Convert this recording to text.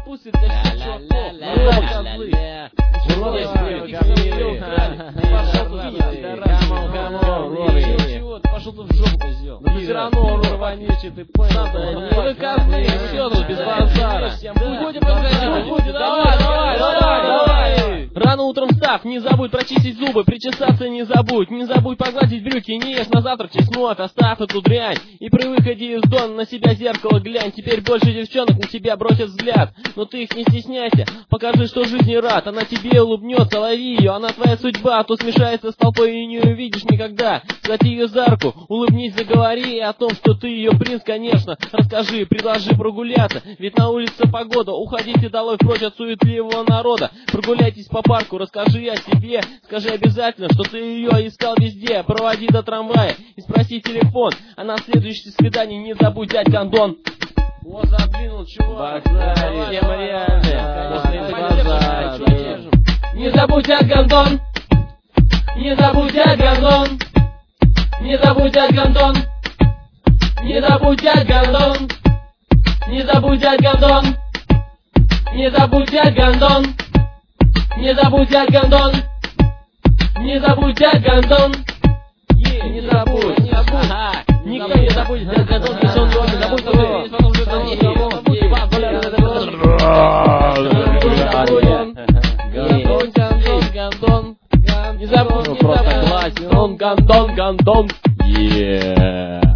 отпустит для всех чуваков. Пошел ты в жопу, козел. Но все равно рваничий, ты понял? Вы козлы, все тут без базара. Уходи, давай. Рано утром встав, не забудь прочистить зубы, причесаться не забудь погладить брюки, не ешь на завтрак чеснок, оставь эту дрянь. И при выходе из дома на себя зеркало глянь, теперь больше девчонок на тебя бросят взгляд. Но ты их не стесняйся, покажи, что жизни рад, она тебе улыбнется, лови ее, она твоя судьба, а то смешается с толпой и не увидишь никогда. Схвати ее за руку, улыбнись, заговори о том, что ты ее принц, конечно. Расскажи, предложи прогуляться, ведь на улице погода, уходите долой прочь от суетливого народа. Прогуляйтесь по парку, расскажи о себе, скажи обязательно, что ты ее искал везде. Проводи до трамвая и спроси телефон, а на следующее свидание не забудь взять гондон. Вот задвинул, чувак. Базарь, тема реальная. Не забудь взять гондон. Не забудь взять гондон. Не забудь взять гондон. Не забудь взять гондон. Не забудь взять гондон. Не забудь взять гондон. Не забудь взять гондон. Не забудь взять гондон. Не забудь. Никто не забудет взять гондон, если он не забудь, что ты есть, потом же там не гондон. Не забудь, гондон.